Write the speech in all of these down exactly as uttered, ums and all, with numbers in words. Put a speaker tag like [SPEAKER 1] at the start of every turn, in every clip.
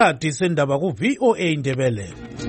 [SPEAKER 1] Isikhathi sendaba ku V O A Ndebele.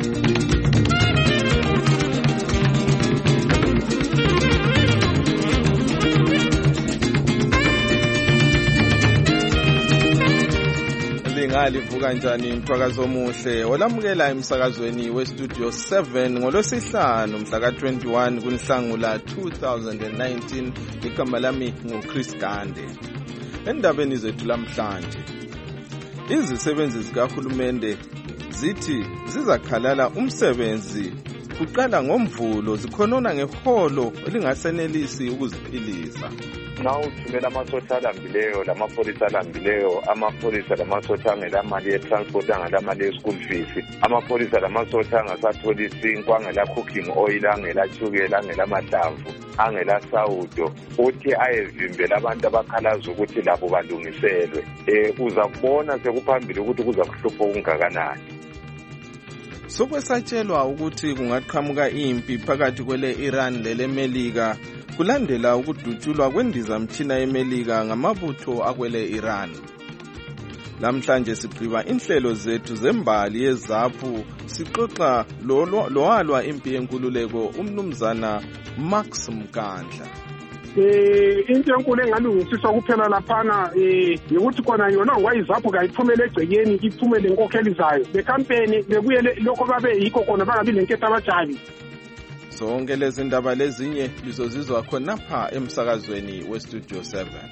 [SPEAKER 2] Livuka kanjani mthwakazo omuhle olamukela emsakazweni we Studio seven ngolwesihlanu mhla ka twenty-one kuNhlangula two thousand nineteen. Igama lami nguChris Gande. Endabeni zethu lamhlanje, izisebenzi zikahulumende zithi zizakhalala umsebenzi kuqala ngoMvulo zikhonona ngeholo elingasenelisi ukuziphilisa.
[SPEAKER 3] Now uthumela amasosha alambileyo lamapholisa alambileyo, amapholisa lamasosha angela mali ye-transport angela mali ye-school fees, amapholisa lamasosha angasatholi isinkwa angela cooking oil angela tshukela angela mahlamvu angela sawudo, uthi ayevimbela abantu abakhalaza ukuthi labo balungiselwe. Eh uza kubona sekuphambili ukuthi kuza kuhlupha okungakanani.
[SPEAKER 2] Sokwesatshelwa ukuthi kungaqhamuka impi phakathi kwele Iran lele Melika kulandela ukudutshulwa kwendizamthina yeMelika ngamabutho akwele Iran. Namhlanje sigqiba inhlelo zethu zembali yezaphu sixoxa lowalwa impi yenkululeko umnumzana Max Mkandla.
[SPEAKER 4] Eh into enkulu engalungisiswa kuphela laphana eh ukuthi khona yona ngwayizapho kayiphumele egcekeni iphumele inkokheli zayo le campaign bekuyele lokho babe yikho khona bangabi lenketho abajali.
[SPEAKER 2] Zonke lezi ndaba lezinye lizozizwa khonapha emsakazweni we Studio seven.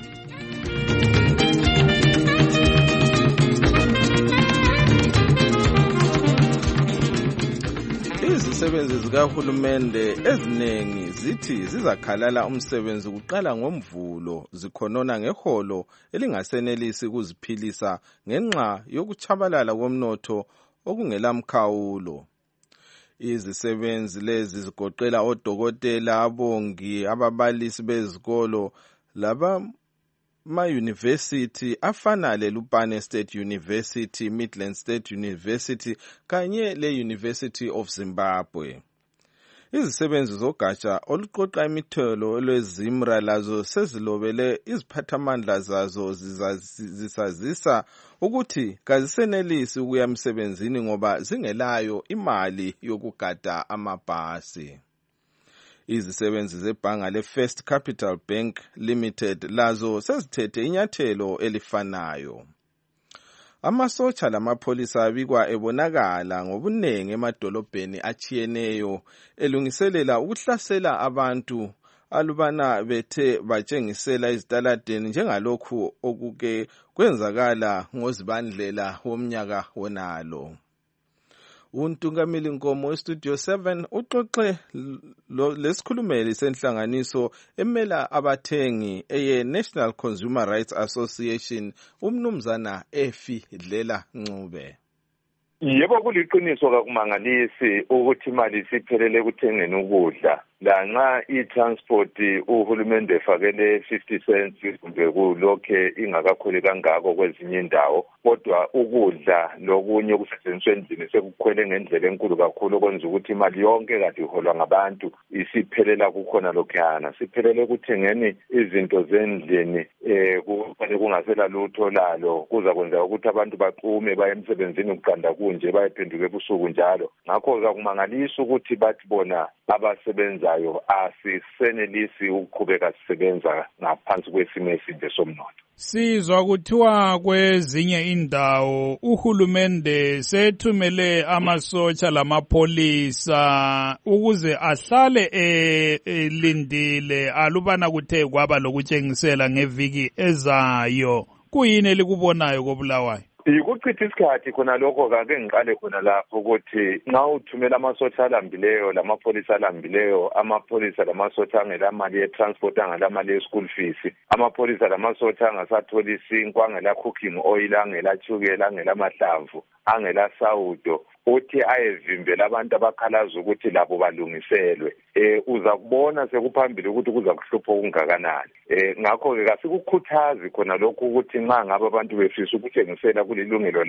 [SPEAKER 2] Izisebenzi zikahulumende ezinengi zithi zizakhalala umsebenzi kuqala ngoMvulo zikhonona ngeholo elingasenelisi ukuziphilisa ngenxa yokuchabalala komnotho okungelamkhawulo. Izisebenzi lezi zigoqela odokotela, abongi, ababalisi bezikolo, laba ma-university afana leLupane State University, Midland State University kanye le-University of Zimbabwe. Izisebenzi zogatsha oluqoqa imithelo lwezimra lazo sezilobele iziphathamandla zazo zisazisa ukuthi kazisenelisi ukuya emsebenzini ngoba zingelayo imali yokugada amabhasi. Izisebenzi zebhanga leFirst Capital Bank Limited lazo sezithethe inyathelo elifanayo. Amasotsha lamapholisa abikwa ebonakala ngobunengi emadolobheni achiyeneyo elungiselela ukuhlasela abantu alubana bethe batshengisela izitaladeni njengalokhu okuke kwenzakala ngozibandlela womnyaka wonalo. Untungameli Nkomo we Studio seven uxoxe lesikhulumeli senhlanganiso emela abathengi eye National Consumer Rights Association umnumzana Efi Dlela Ncube.
[SPEAKER 3] Yebo kuliqiniso kakumangalisi ukuthi imali siphelele ekuthengeni ukudla. Lanxa i-transport uhulumende efakele fifty cents kumbe kulokhe ingakakhuli kangako kwezinye indawo, kodwa ukudla lokunye okusetshenziswa endlini sekukhwele ngendlela enkulu kakhulu okwenza ukuthi imali yonke kade iholwa ngabantu isiphelela kukhona lokhana. Siphelele ekuthengeni izinto zendlini eh kufanele kungasela lutho lalo, kuza kwenza ukuthi abantu baqume baye emsebenzini ukuqanda kunje bayephenduka ebusuku njalo. Ngakho kakumangalisa ukuthi bathi bona abasebenza ayo asisenelisi ukuqhubeka sisebenza ngaphansi kwesimo esinje somnotho.
[SPEAKER 5] Sizwa kuthiwa kwezinye indawo uhulumende sethumele amasotsha lamapholisa ukuze ahlale elindile alubana kuthe kwaba lokutshengisela ngeviki ezayo. Kuyini elikubonayo koBulawayo?
[SPEAKER 3] Ukuchitha isikhathi khona lokho kake ngiqale khona lapho ukuthi nxa uthumela amasotsha alambileyo lamapholisa alambileyo, amapholisa lamasosha angela mali ye-transport angela mali ye-school fees, amapholisa lamasosha angasatholi isinkwa angela cooking oil angela tshukela angela mahlamvu angela sawudo, uthi ayevimbela abantu abakhalaza ukuthi labo balungiselwe. Eh uza kubona sekuphambili ukuthi kuza kuhlupha okungakanani. Eh ngakho ke kasikukhuthazi khona lokho ukuthi nxa ngabe abantu befisa ukuthengisela kulilungelo labo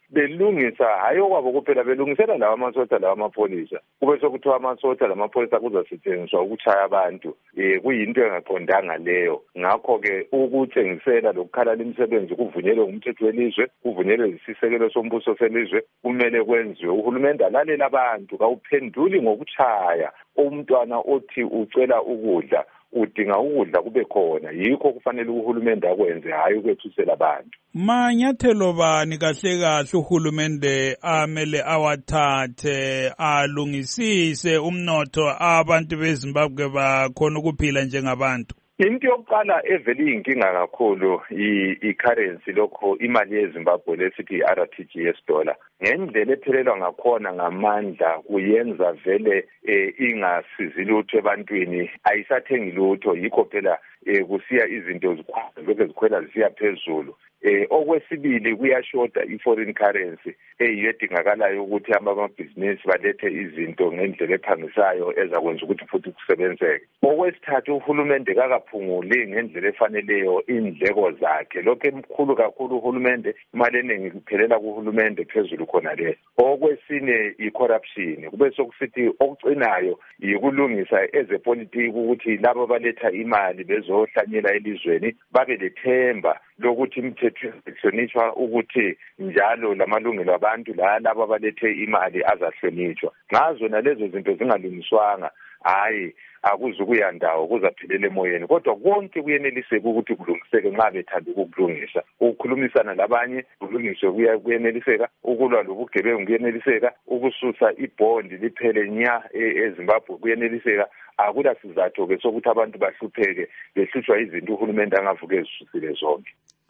[SPEAKER 3] belungisa hayi okwabo kuphela belungisela lawa amasosha lawa amapholisa kube sokuthiwa amasosha lamapholisa kuzasetshenziswa ukuchaya abantu eh kuyinto engaqondanga leyo ngakho-ke ukutshengisela lokukhalala imisebenzi kuvunyelwe ngumthetho welizwe kuvunyelwe isisekelo sombuso selizwe kumele kwenziwe uhulumende alalela abantu kawuphenduli ngokuchaya umntwana othi ucela ukudla udinga ukudla kube khona yikho kufanele uhulumende akwenze hayi ukwethusela abantu
[SPEAKER 5] manyathelo bani kahle kahle uhulumende amele awathathe alungisise umnotho abantu beZimbabwe bakhona ukuphila njengabantu?
[SPEAKER 3] Into yokuqala evele iyinkinga kakhulu i-currency lokho imali yeZimbabwe lesithi i-R T G S dollar ngendlela ephelelwa ngakhona ngamandla kuyenza vele ingasizi lutho ebantwini ayisathengi lutho yikho phela kusiya izinto zikhwela zikhwela zisiya phezulu. Eh okwesibili kuyashoda i-foreign currency eyedingakalayo ukuthi amabhizinisi balethe izinto ngendlela ephangisayo ezakwenza ukuthi futhi kusebenzeke. Okwesithathu uhulumende kakaphunguli ngendlela efaneleyo indleko zakhe lokho emkhulu kakhulu uhulumende imali eningi kuphelela kuhulumende phezulu khona le. Okwesine i-corruption kube sokusithi okucinayo yikulungisa ezepolitiki ukuthi labo baletha imali bezohlanyela elizweni babe lethemba lokuthi imithetho ihlonishwa ukuthi njalo lamalungelo abantu la labo abalethe imali azahlonishwa ngazo nalezo zinto zingalungiswanga hayi akuzukuya ndawo kuzaphelela emoyeni kodwa konke kuyeneliseka ukuthi kulungiseke nxa bethanda ukukulungisa ukukhulumisana labanye kulungiswe kuyeneliseka ukulwa lobugebengu kuyeneliseka ukususa ibhondi liphele nya eZimbabwe kuyeneliseka akula sizatho ke sokuthi abantu bahlupheke behlutshwa izinto uhulumende angavuke ezisusile zonke.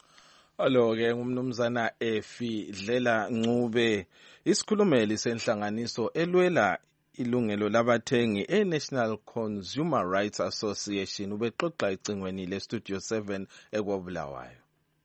[SPEAKER 2] Alo-ke ngumnumzana Efi Dlela Ncube isikhulumeli senhlanganiso elwela ilungelo labathengi e-National Consumer Rights Association ubexoxa icingweni le-Studio seven ekwabulawayo.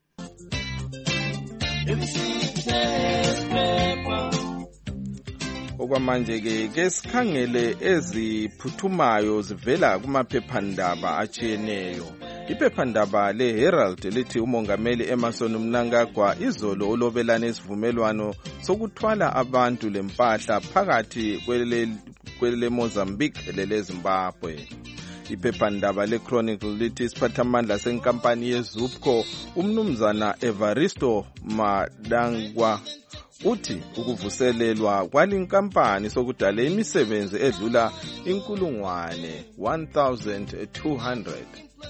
[SPEAKER 2] Okwamanje-ke ke sikhangele eziphuthumayo zivela kumaphephandaba atshiyeneyo. Iphephandaba le-Herald lithi umongameli Emmerson Mnangagwa izolo ulobelane isivumelwano sokuthwala abantu lempahla phakathi kwele Mozambique lele Zimbabwe. Iphephandaba le-Chronicle lithi isiphathamandla senkampani yeZupco umnumzana Evaristo Madangwa uthi ukuvuselelwa kwalinkampani sokudala imisebenzi edlula inkulungwane one thousand two hundred.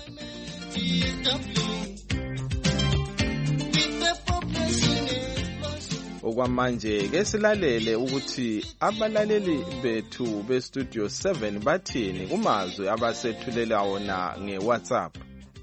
[SPEAKER 2] Okwamanje ke silalele ukuthi abalaleli bethu be-Studio seven bathini kumazwi abasethulela wona nge-WhatsApp.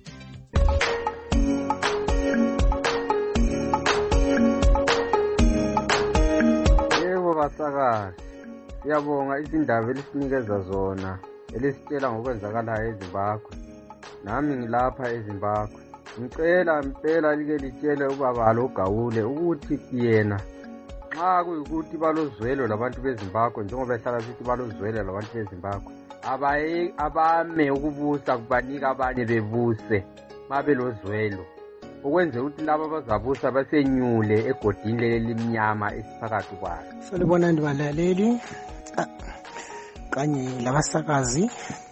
[SPEAKER 6] Yebo basakazi, siyabonga izindaba elisinikeza zona elisitshela ngokwenzakalayo eZimbabwe. Nami ngilapha eZimbabwe. Ngicela impela like litshele ubaba lo Gawule ukuthi yena nxa kuyikuthi balozwelo labantu beZimbabwe njengoba ehlala sithi balozwelo labantu beZimbabwe abaye abame ukubusa kubanika abanye bebuse mabe lozwelo ukwenze ukuthi laba bazabusa basenyule egodini lelimnyama esiphakathi kwalo.
[SPEAKER 7] Solibona ndibalaleli kanye labasakazi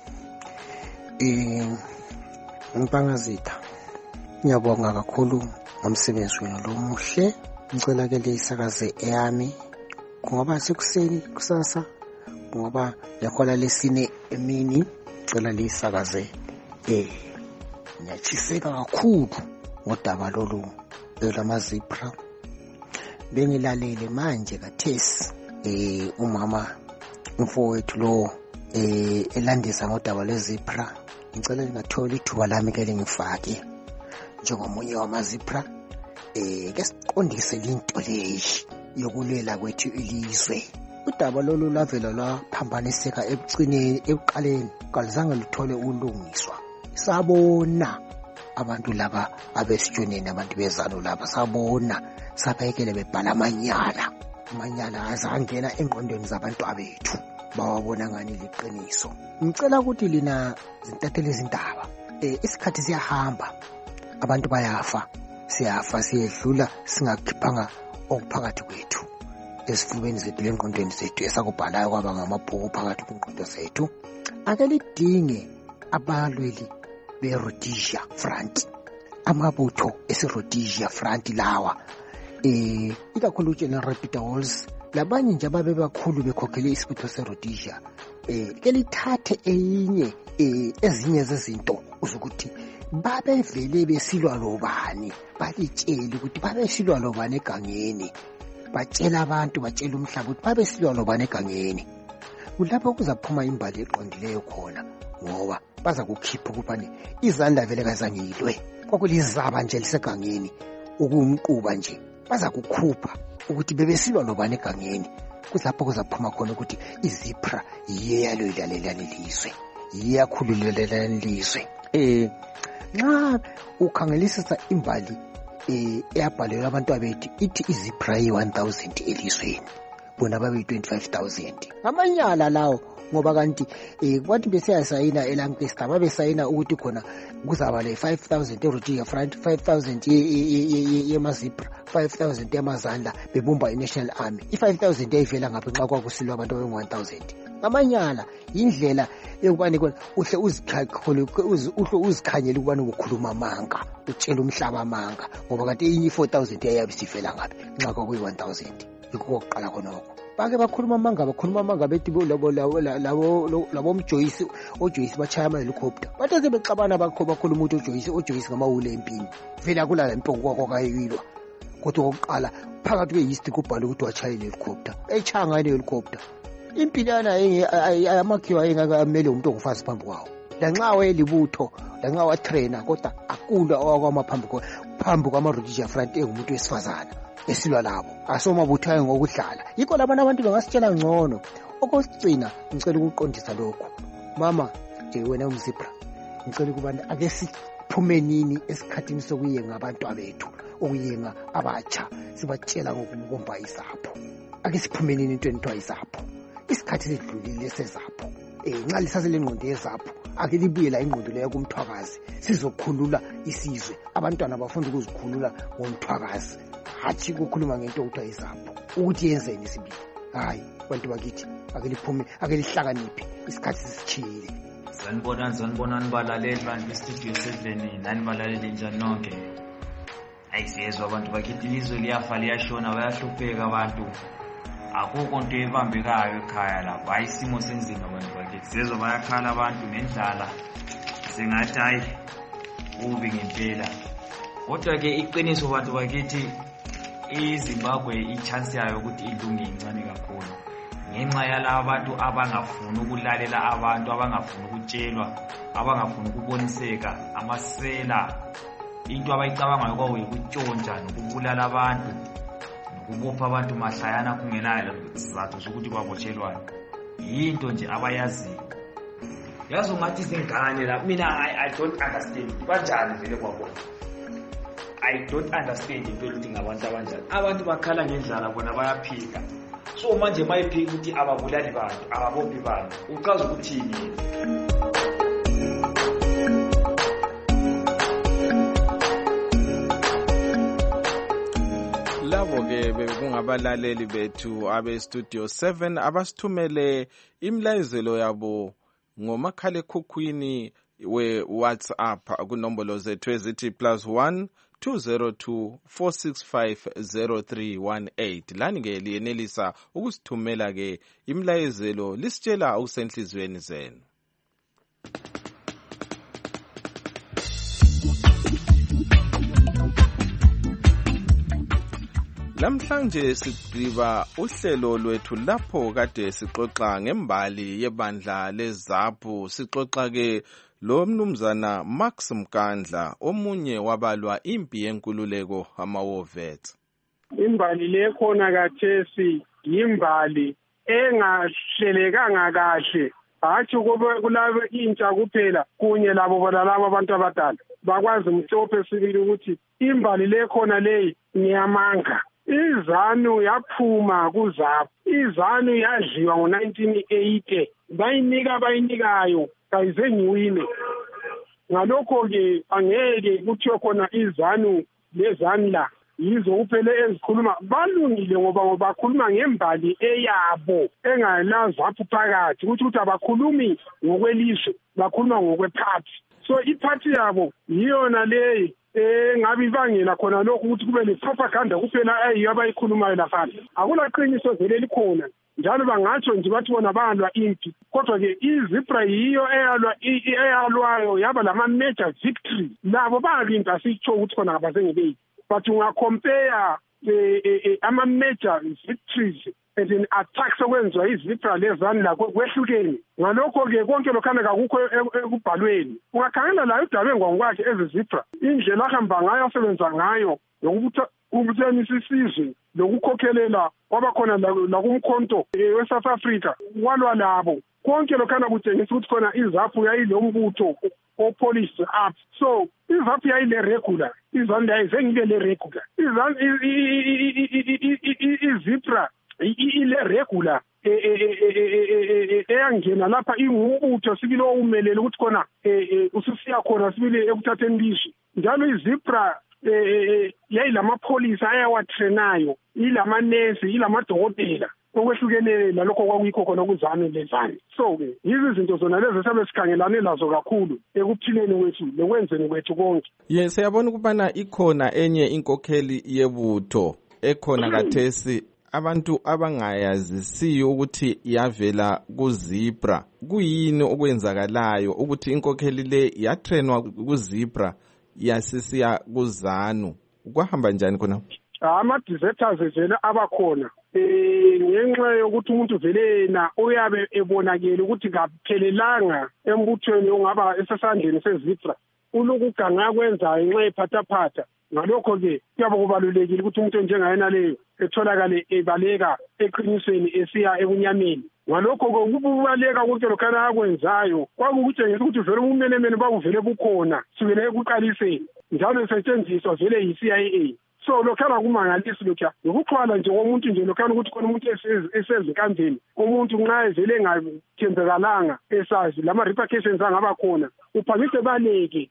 [SPEAKER 7] eh Mpangazitha, ngiyabonga kakhulu ngomsebenzi wenu lomuhle. Ngicela ke lesakaze eyami kungaba sekuseni kusasa kungaba yakhola lesine emini ngicela lesakaze eh ngiyachiseka kakhulu ngodaba lolu lwamazipra. Bengilalele manje kathesi eh umama umfowethu lo eh elandisa ngodaba lwezipra. Ngicela ngingathola ithuba lami ke lengifake njengomunye wamazipra eh ke siqondise into leyi yokulela kwethu ilizwe. Udaba lolu lavela laphambaniseka ebucineni ebuqaleni kalizange luthole ulungiswa. Sabona abantu laba abesitshoneni abantu bezalo laba sabona sabayekele bebhala amanyala amanyala azangena engqondweni zabantu abethu bawabona ngani liqiniso. Ngicela ukuthi lina zintatheli izindaba eh isikhathi siyahamba abantu bayafa siyafa siyedlula singakhiphanga okuphakathi kwethu esifubeni zethu lengqondweni zethu esakubhalayo kwaba ngamabhuku phakathi kwengqondo zethu ake lidinge abalweli be-Rhodesia Front, amabutho esi-Rhodesia Front lawa eh ikakhulu uGeneral Peter Walls labanye nje ababe bakhulu bekhokhele isibutho se-Rhodesia eh ke lithathe enye eh ezinye zezinto uzukuthi babe vele besilwa lobani, balitshela ukuthi babe silwa lobani egangeni, batshela abantu batshela umhlaba ukuthi babe silwa lobani egangeni. Kulapho kuzaphuma imbali eqondileyo khona ngoba baza kukhipha ukubani izandla vele kazangilwe kwakulizaba nje lisegangeni ukumquba nje baza kukhupha ukuthi bebesilwa lobani egangeni. Kulapho kuzaphuma khona ukuthi izipra yeyalo ilalelaliswe iyakhululelelaliswe. eh nxa ukhangelisisa imbali eh eyabhalelwa abantu abethu ithi izipra yi one thousand elisweni bona babe twenty-five thousand ngamanyala lawo ngoba kanti eh kwathi besiyasayina eLancaster babe sayina ukuthi khona kuzaba le five thousand eRhodesia Front, five thousand yemazipra, five thousand yamazandla bebumba iNational Army. I-five thousand yayivela ngapha nxa kwakusilwa abantu abe one thousand. Ngamanyala indlela yokubani khona uhle uzikhakhole uhle uzikhanyele ukubani ukukhuluma amanga, utshela umhlaba amanga ngoba kanti inye four thousand yayabe sivela ngapha nxa kwakuyi one thousand. Yikho oqala khonoko bake bakhuluma amanga bakhuluma amanga bethi labo labo labo labo umJoyce oJoyce bachaya ama helicopter bathe sebexabana bakho bakhuluma ukuthi uJoyce oJoyce ngamawule empini vela kulala impoko kwakho kayilwa kodwa oqala phakathi kweEast kubhala ukuthi wachaya helicopter echanga ile helicopter impilana ayamakhiwa engakamele umuntu ongufazi phambi kwawo lanxa wayelibutho lanxa wa trainer kodwa akula okwamaphambi kwa phambi kwamaRhodesia Front engumuntu wesifazana esilwa labo asomabuthayo ngokudlala. Yikho labana abantu bangasitshela ngcono okugcina. Ngicela ukuqondisa lokho mama nje wena umzipra, ngicela ukubana ake siphume nini esikhathini sokuyenga abantu abethu okuyenga abatsha sibatshela ngokumbomba izapho. Ake siphume nini into entwa izapho isikhathi sedlulile sezapho. Eh nxa lisasele ingqondo yezapho ake libuye la ingqondo leyo kumthwakazi sizokhulula isizwe. Abantwana bafunda ukuzikhulula ngomthwakazi hathi ukukhuluma ngento okuthiwa izapho ukuthi yenzeni sibili. Hayi bantu bakithi ake liphume ake lihlakaniphe isikhathi sisichile.
[SPEAKER 8] Sanibona sanibonani balaleli bantu studio seven nani balaleli njani nonke. Ayisiyezwa abantu bakithi ilizwe liyafa liyashona bayahlupheka abantu. Akukho into ebambekayo ekhaya lapho. Ayisimo senzima abantu bakithi. Sizwe bayakhala abantu nendlala. Singathi hayi ubi ngempela. Kodwa ke iqiniso abantu bakithi iZimbabwe i-chance yayo ukuthi ilunge incane kakhulu. Ngenxa yalabo abantu abangafuni ukulalela abantu, abangafuni ukutshelwa, abangafuni ukuboniseka, amasela into abayicabangayo kwawo ukutshontsha nokubulala abantu, nokubopha abantu mahlayana kungenayo isizathu sokuthi babotshelwane. Yinto nje abayaziyo. Yazi ungathi izingane la mina I, I don't understand. Banjani vele kwabona? I don't understand into ukuthi ngabantu abanjani. Abantu bakhala ngendlala bona bayaphika. So manje mayiphika ukuthi ababulali bantu, ababophi bantu. Uchaza ukuthini?
[SPEAKER 2] Labo ke bekungabalaleli bethu abe studio seven abasithumele imlayezelo yabo ngomakhalekhukhwini we WhatsApp kunombolo zethu ezithi plus one two zero two four six five zero three one eight. Lani ke liyenelisa ukusithumela ke imlayezelo lisitshela usenhlizweni zenu. Lamhlanje sigqiba uhlelo lwethu lapho kade sixoxa ngembali yebandla leZAPU. Sixoxa ke lo mnumzana Max Mkandla omunye wabalwa impi yenkululeko amaWovets.
[SPEAKER 4] Imbali le khona kathesi yimbali engahlelekanga kahle, hathi kube kulabo intsha kuphela kunye labo balabo abantu abadala bakwazi umhlophe sibili ukuthi imbali le khona leyi niyamanga. IZANU yaphuma kuZAPU. IZANU yadliwa ngo nineteen eighty. Bayinika bayinikayo kayize ngiwine. Ngalokho ke angeke kuthiwe khona iZANU lezani la yizo uphele ezikhuluma balungile ngoba ngoba bakhuluma ngembali eyabo engalazapu phakathi ukuthi ukuthi abakhulumi ngokwelizwe bakhuluma ngokwephathi. So iphathi yabo yiyona le engabe ibangela khona lokho ukuthi kube le-propaganda kuphela ayiyo abayikhulumayo lapha. Akulaqiniso vele likhona njalo bangatsho nje bathi bona balwa impi, kodwa-ke iZebra yiyo eyalwa eyalwayo yaba lama-major victory. Labo balinto asitsho ukuthi khona abazengebeki, but ungacompare ama-major victories and in attacks okwenziwa iZebra lezani lakho kwehlukene. Ngalokho-ke konke lokhana kakukho ekubhalweni. Ungakhangela layo udabengwa ngokwakhe ezeZebra, indlela ahamba ngayo asebenza ngayo ukubuthanisa isizwe lokukhokhelela kwabakhona lakumkhonto we-South Africa walwa labo. Konke lokhana kutshengisa ukuthi khona iZAPU yayilombutho opolice up. So iZAPU yayile regular, izani ayizengile le regular. Izani iZebra ile regular eyangena lapha ingumbutho sibili owumelele ukuthi khona ususiya khona sibili ekuthatheni lizwe. Njalo iZebra yayilamapholisa ayawatrenayo, ilamanesi, ilamadokotela okwehlukenele nalokho kwakuyikho khona kuzane lezane. So-ke yizo izinto zona lezi esabe sikhangelane lazo kakhulu ekuphileni kwethu lokwenzeni kwethu konke.
[SPEAKER 2] Yes, siyabona ukubana ikhona enye inkokheli yebutho ekhona kathesi abantu abangayazisiyo ukuthi yavela kuZebra. Kuyini okwenzakalayo ukuthi inkokheli le yatrenwa kuZebra yasisiya kuZANU? Kwahamba njani khona?
[SPEAKER 4] Ama-deserters vele abakhona eh ngenxa yokuthi umuntu vele yena uyabe ebonakele ukuthi kaphelelanga embuthweni ongaba esasandleni seZebra, ulukuganga kwenzayo nxa ephathaphatha. Ngalokho-ke kuyabe kubalulekile ukuthi umuntu njengayena leyo etholakale ebaleka eqinisweni esiya ebunyameni. Ngalokho-ke ukubaleka konke lokhana akwenzayo kwakukutshengisa ukuthi vele ubumenemene bakuvele bukhona sukela ekuqaliseni, njalo isetshenziswa vele yi-C I A. So lokhana kumangalisi lokho ukuxhwala nje komuntu nje lokhana ukuthi khona umuntu esezinkandleni umuntu nxa evele engathembekalanga esazi lama repercussions angaba khona uphangise baleke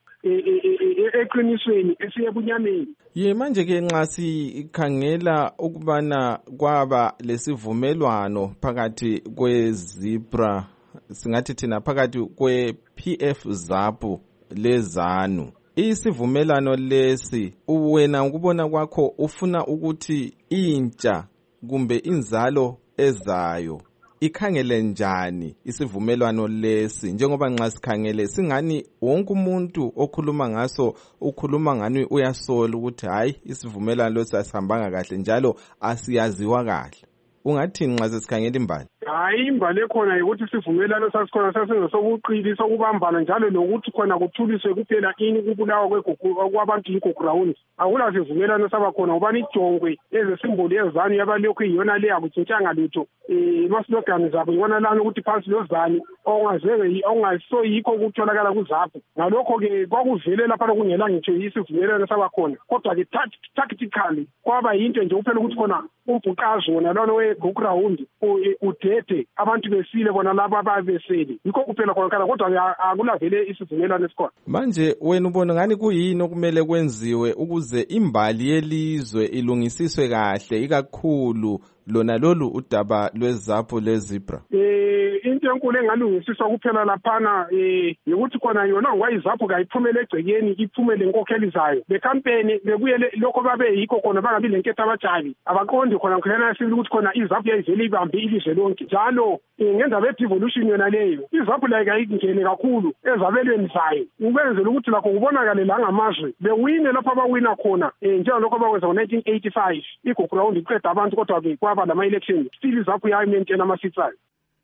[SPEAKER 4] eqinisweni esiye bunyameni.
[SPEAKER 2] Ye manje ke nxa sikhangela ukubana kwaba lesivumelwano phakathi kweZebra, singathi thina phakathi kwe-P F ZAPU lezanu, isivumelano lesi uwena ukubona kwakho ufuna ukuthi intsha kumbe inzalo ezayo ikhangele njani isivumelwano lesi, njengoba nxa sikhangele singani wonke umuntu okhuluma ngaso ukhuluma ngani uyasola ukuthi hayi isivumelwano lesi asihambanga kahle njalo asiyaziwa kahle? Ungathi nxa sesikhangela imbali?
[SPEAKER 4] Hayi, imbali ekhona ukuthi sivumelano sasikhona sasenze sokuqili sokubambana njalo lokuthi khona kuthuliswe kuphela ini kubulawa kwegugu kwabantu yiGoground. Akula sivumelano sabakhona ubani ijongwe ezesimboli yezanu yabalokhu iyona le akutshintshanga lutho. Eh masilogani zabo ngibona lana ukuthi phansi lozani ongazeke ongasoyikho ukutholakala kuZAPU. Ngalokho-ke kwakuvele lapha kungela ngitsho isivumelano sabakhona, kodwa-ke tactically kwaba yinto nje kuphela ukuthi khona umbhuqazo wona lona weGoground udede abantu besile bona laba ababesele yikho kuphela khona kana, kodwa akulavele isivumelano esikhona.
[SPEAKER 2] Manje wena ubona ngani kuyini okumele kwenziwe ukuze imbali yelizwe ilungisiswe kahle, ikakhulu lona lolu udaba lweZAPU leZebra?
[SPEAKER 4] Eh into enkulu engalungisiswa kuphela laphana eh ukuthi khona yona ngwayiZAPU kayiphumele egcekeni iphumele inkokheli zayo becampaign bekuyele lokho babe yikho khona bangabi lenketho abajabi abaqondi khona khona sibili ukuthi khona iZAPU yayivele ibambe ilizwe lonke njalo ngenza be-devolution yona leyo iZAPU la kayingene kakhulu ezabelweni zayo ukwenzela ukuthi lakho kubonakale la ngamazwe bewine lapha abawina khona njengalokho bakwenza ngo-nineteen eighty-five iGoground iqeda abantu, kodwa-ke kwaba lama-election still iZAPU yayimaintain ama-seats ayo.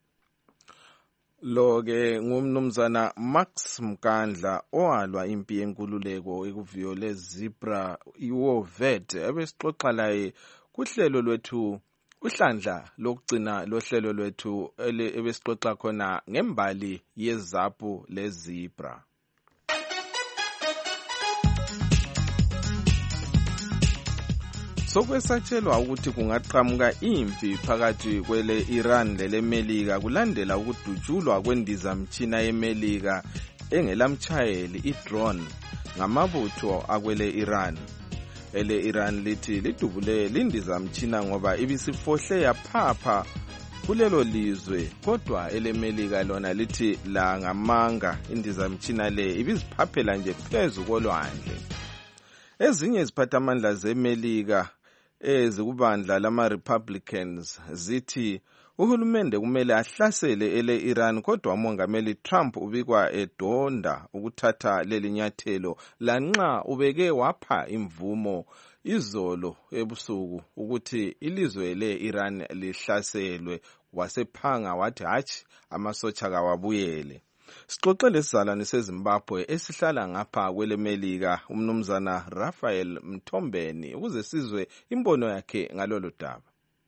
[SPEAKER 2] Lo-ke ngumnumzana Max Mkandla owalwa impi yenkululeko ekuviyo leZebra iWovet, ebesixoxa laye kuhlelo lwethu uhlandla lokugcina lohlelo lwethu ebesixoxa khona ngembali yeZAPU leZebra. Sokwesatshelwa ukuthi kungaqhamuka impi phakathi kwele Iran leleMelika kulandela ukudutshulwa kwendizamtshina yeMelika engelamtshayeli idrone ngamabutho akwele Iran. ele Iran lithi lidubule lindizamtshina ngoba ibisifohle yaphapha kulelo lizwe, kodwa elemelika lona lithi la ngamanga indizamtshina le ibiziphaphela nje phezu kolwandle. Ezinye iziphathamandla zemelika ezikubandla lama-Republicans zithi uhulumende kumele ahlasele ele Iran, kodwa umongameli Trump ubikwa edonda ukuthatha leli nyathelo lanxa ubeke wapha imvumo izolo ebusuku ukuthi ilizwe le Iran lihlaselwe, wasephanga wathi hatshi amasotsha kawabuyele. Sixoxe lesizalwane seZimbabwe esihlala ngapha kwele Melika, umnumzana Raphael Mthombeni, ukuze sizwe imbono yakhe ngalolu daba.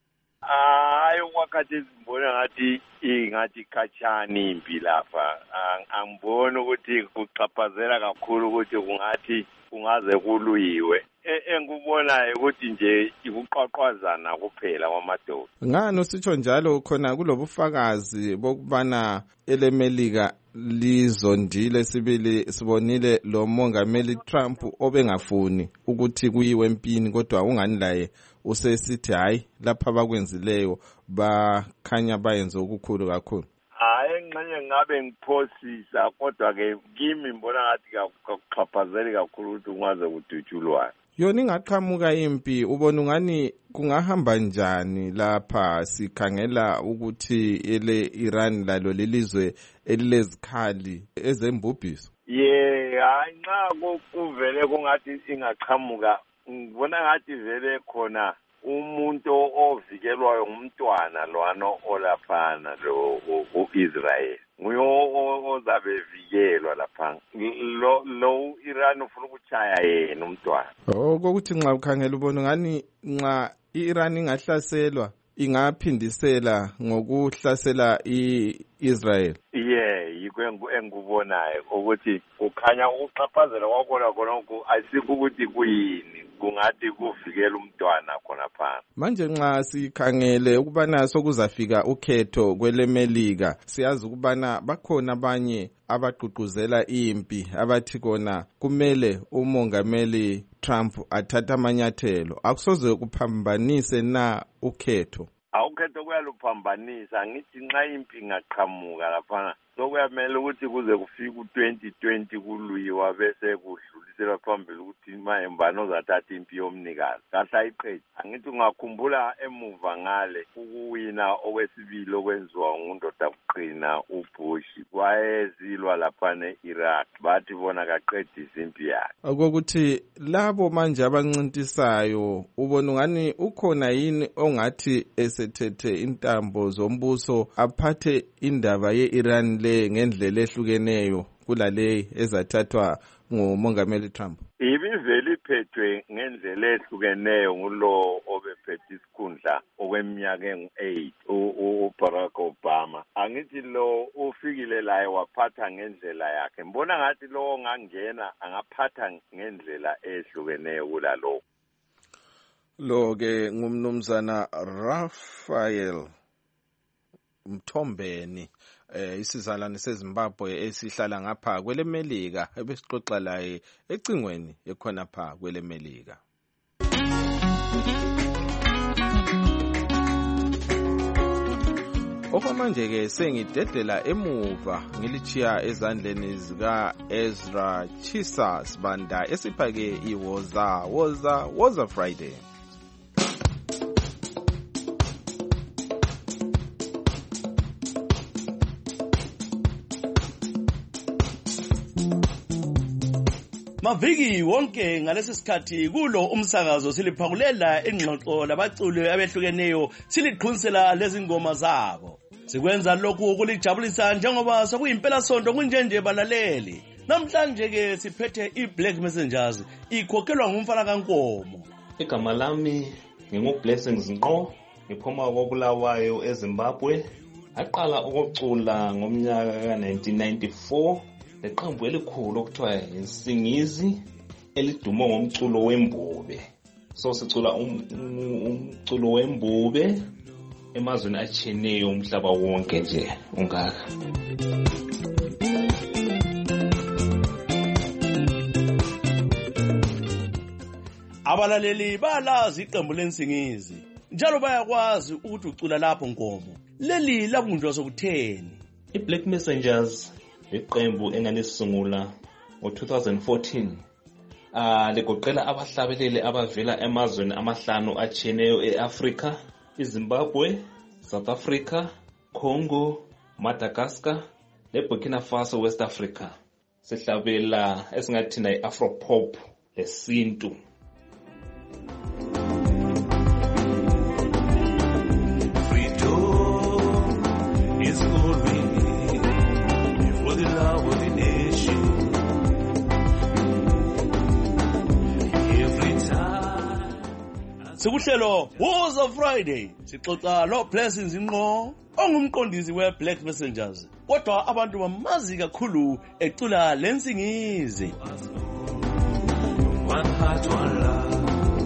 [SPEAKER 9] Hayi wakati zimbona ngathi ingathi khatshani impi lapha, angibona ukuthi kuxhaphazela kakhulu ukuthi kungathi kungaze kuluyiwe. Engikubonayo ukuthi nje ikuqaqwazana kuphela kwamadoda.
[SPEAKER 2] Ngani usitsho njalo? Khona kulobufakazi bokubana ele Melika lizondile sibili sibonile lo mongameli Trump obengafuni ukuthi kuyiwe empini, kodwa ungani laye usesithi hayi lapha abakwenzileyo bakhanya bayenze okukhulu kakhulu.
[SPEAKER 9] Hayi engxenye ngabe ngiphosisa, kodwa ke kimi mbona ngathi kakuxhaphazeli kakhulu ukuthi ungaze kudutshulwane.
[SPEAKER 2] Yona ingaqhamuka impi, ubona ungani kungahamba njani lapha sikhangela ukuthi ele Iran lalo lelizwe elilezikhali ezembubhiso?
[SPEAKER 9] Ye hayi nxa kuvele kungathi ingaqhamuka, ngibona ngathi vele khona umuntu ovikelwayo ngumntwana lwano olaphana lo u-Israel nguyo ozabe vikelwa lapha. Lo lo Iran ufuna ukuchaya yena umntwana.
[SPEAKER 2] Oh, kokuthi nxa ukhangela ubona ngani nxa iIran ingahlaselwa ingaphindisela ngokuhlasela iIsrael.
[SPEAKER 9] Yeah, yikho engikubonayo ukuthi kukhanya ukuxhaphazela kwakhona khona ayisikho ukuthi kuyini, kungathi kuvikela umntwana khona phansi.
[SPEAKER 2] Manje nxa sikhangele ukubana sokuzafika ukhetho kwele Melika, siyazi ukubana bakhona abanye abagqugquzela impi abathi kona kumele umongameli Trump athatha amanyathelo. Akusoze kuphambanise na ukhetho?
[SPEAKER 9] Awukhetho kuyaluphambanisa, ngithi nxa impi ingaqhamuka lapha sokuyamele ukuthi kuze kufike u-twenty twenty kuluyiwa bese kudluliselwa phambili ukuthi manje mbani ozathatha impi yomnikazi. Kahle ayiqedi. Angithi ungakhumbula emuva ngale ukuwina okwesibili okwenziwa ngundoda kuqina uBush, wayezilwa lapha ne-Iraq, bathi bona kaqedise impi yakhe.
[SPEAKER 2] Okokuthi labo manje abancintisayo ubona ngani ukhona yini ongathi esethethe intambo zombuso aphathe indaba ye-Iran le ngendlela ehlukeneyo kulale ezathathwa ngumongameli Trump?
[SPEAKER 9] Ibivele iphethwe ngendlela ehlukeneyo ngulo obephethe isikhundla okweminyaka engu-eight uBarack Obama. Angithi lo ufikile laye waphatha ngendlela yakhe. Mbona ngathi lo ongangena angaphatha ngendlela ehlukeneyo kulalo.
[SPEAKER 2] Lo ke ngumnumzana Raphael Mthombeni, eh isizalwane seZimbabwe esihlala ngapha kwele Melika, ebesixoxa laye ecingweni ekhona pha kwele Melika. Okwamanje ke sengidedela emuva ngilichiya ezandleni zika Ezra Chisa Sibanda esiphake iwoza woza woza Friday.
[SPEAKER 10] Maviki wonke ngalesi sikhathi kulo umsakazo siliphakulela ingxoxo labaculi abehlukeneyo siliqhunisela lezi ngoma zabo. Sikwenza lokhu ukulijabulisa njengoba sokuyimpela sonto kunjenje balaleli. Namhlanje ke siphethe iBlack Messengers ikhokhelwa ngumfana kaNkomo.
[SPEAKER 11] Igama lami nginguBlessings Nqo, ngiphuma koBulawayo eZimbabwe. Aqala ukucula ngomnyaka ka nineteen ninety-four. Leqembu elikhulu okuthiwa insingizi elidumo ngomculo wembube. So sicula umculo wembube emazweni atshiyeneyo umhlaba wonke nje ungaka.
[SPEAKER 10] Abalaleli balazi iqembu lensingizi njalo bayakwazi ukuthi ucula lapho Nkomo. Leli labunjwa sokutheni.
[SPEAKER 11] I-Black Messengers iqembu enganisungula ngo two thousand fourteen. Ah ligoqela abahlabeleli abavela emazweni amahlanu achiyeneyo eAfrika, iZimbabwe, South Africa, Congo, Madagascar, neBurkina Faso, West Africa. Sihlabela esingathina i-Afropop lesintu.
[SPEAKER 10] Sikuhlelo Woza Friday sixoxa lo Blessings Nqo ongumqondisi we-Black Messengers kodwa abantu bamazi kakhulu ecula lensingizi. One heart, one love.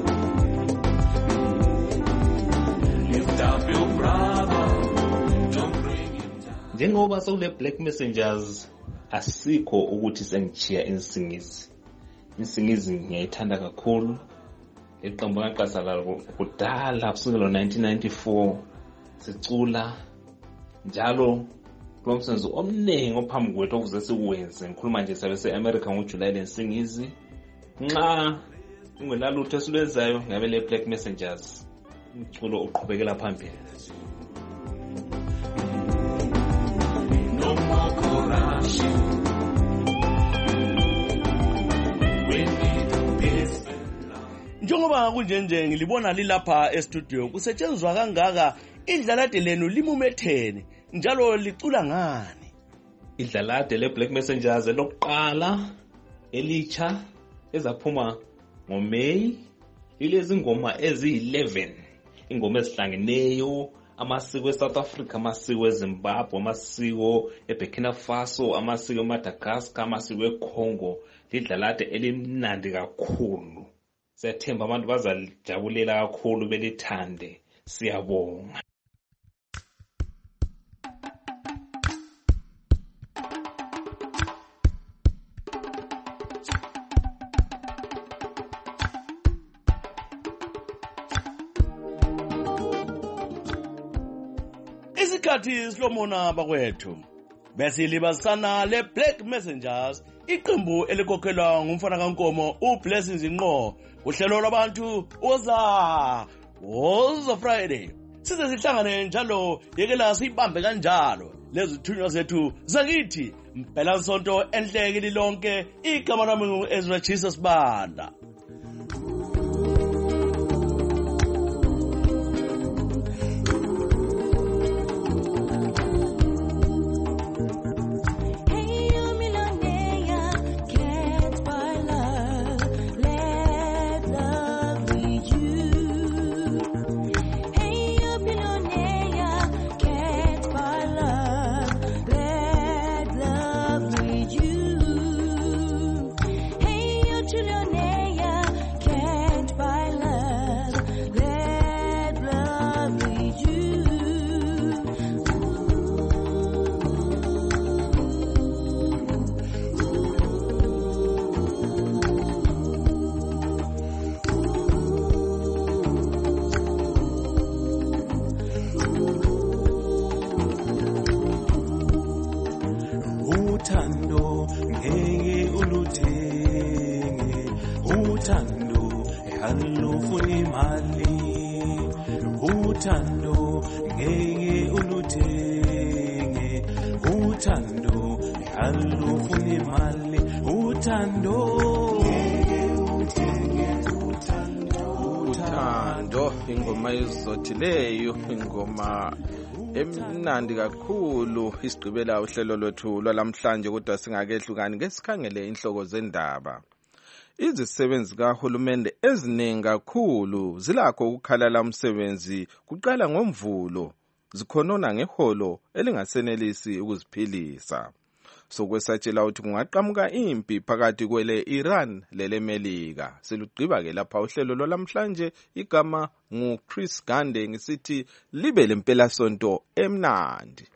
[SPEAKER 10] Lift up your brother, don't bring him down.
[SPEAKER 11] Njengoba sokule Black Messengers asikho ukuthi sengichiya insingizi. Insingizi ngiyayithanda kakhulu. Iqembu ngaqasala kudala kusukela nineteen ninety-four sicula njalo kulomsebenzi omningi ophambi kwethu okuze sikwenze. Ngikhuluma nje sabe se-America ngoJuly lensingizi. Nxa ungenalutho esilwenzayo ngabe le Black Messengers umculo uqhubekela phambili. No more corruption.
[SPEAKER 10] Njengoba kunjenje ngilibona lilapha e-studio kusetshenzwa kangaka idlalade lenu limumethene njalo licula ngani.
[SPEAKER 11] Idlalade le Black Messengers elokuqala elicha ezaphuma ngoMay ilezi ngoma eziyi-eleven ingoma ezihlangeneyo amasiko eSouth Africa, amasiko eZimbabwe, amasiko eBurkina Faso, amasiko eMadagascar, amasiko eCongo. Lidlalade elimnandi kakhulu. Siyathemba abantu bazalijabulela kakhulu belithande. Siyabonga.
[SPEAKER 10] Isikhathi silomona bakwethu. Bese libasana le Black Messengers iqembu elikhokhelwa ngumfana kaNkomo uBlessings Nqo. Uhlelo lwabantu Woza Woza Friday. Size sihlangane njalo yekela sibambe kanjalo lezithunywa zethu zakithi Mpela Nsonto enhleke lilonke. Igama lami ngu-Ezra Jesus Banda.
[SPEAKER 12] uthando ngeke uluthenge, uthando alufuni imali, uthando ngeke uluthenge, uthando alufuni imali, uthando
[SPEAKER 2] uthando. Ingoma izothileyo, ingoma emnandi kakhulu. Isigqibela uhlelo lwethu lwalamhlanje, kodwa singakehlukani ngesikhangele inhloko zendaba. Izisebenzi kahulumende eziningi kakhulu zilakho ukukhalala umsebenzi kuqala ngoMvulo, zikhonona ngeholo elingasenelisi ukuziphilisa. Sokwesatshela ukuthi kungaqhamuka impi phakathi kwele Iran lele Melika. Silugqiba ke lapha uhlelo lwalamhlanje. Igama ngu Chris Gande, ngisithi libe lempela sonto emnandi.